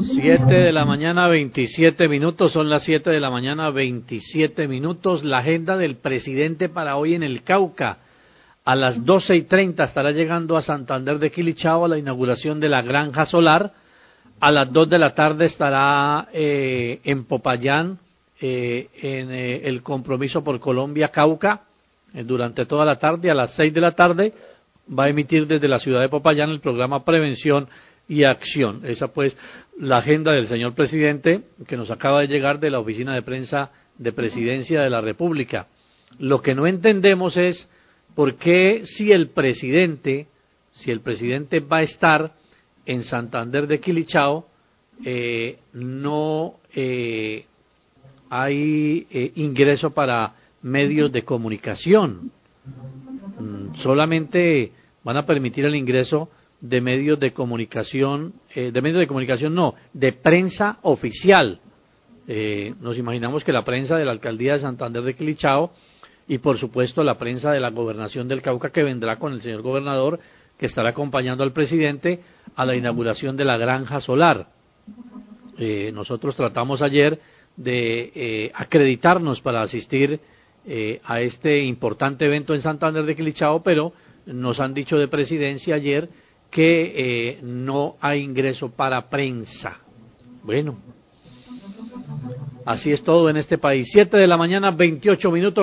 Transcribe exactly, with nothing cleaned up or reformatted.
Siete de la mañana, veintisiete minutos, son las siete de la mañana, veintisiete minutos. La agenda del presidente para hoy en el Cauca. A las doce y treinta estará llegando a Santander de Quilichao a la inauguración de la Granja Solar. A las dos de la tarde estará eh, en Popayán, eh, en eh, el Compromiso por Colombia Cauca, eh, durante toda la tarde. A las seis de la tarde va a emitir desde la ciudad de Popayán el programa Prevención y Acción. Esa pues la agenda del señor presidente, que nos acaba de llegar de la oficina de prensa de Presidencia de la República. Lo que no entendemos es por qué si el presidente, si el presidente va a estar en Santander de Quilichao, eh, no eh, hay eh, ingreso para medios de comunicación. Mm, solamente van a permitir el ingreso de medios de comunicación, eh, de medios de comunicación no, de prensa oficial. Eh, nos imaginamos que la prensa de la Alcaldía de Santander de Quilichao y por supuesto la prensa de la Gobernación del Cauca, que vendrá con el señor gobernador, que estará acompañando al presidente a la inauguración de la Granja Solar. Eh, nosotros tratamos ayer de eh, acreditarnos para asistir eh, a este importante evento en Santander de Quilichao, pero nos han dicho de Presidencia ayer que eh, no hay ingreso para prensa. Bueno, así es todo en este país. Siete de la mañana, veintiocho minutos.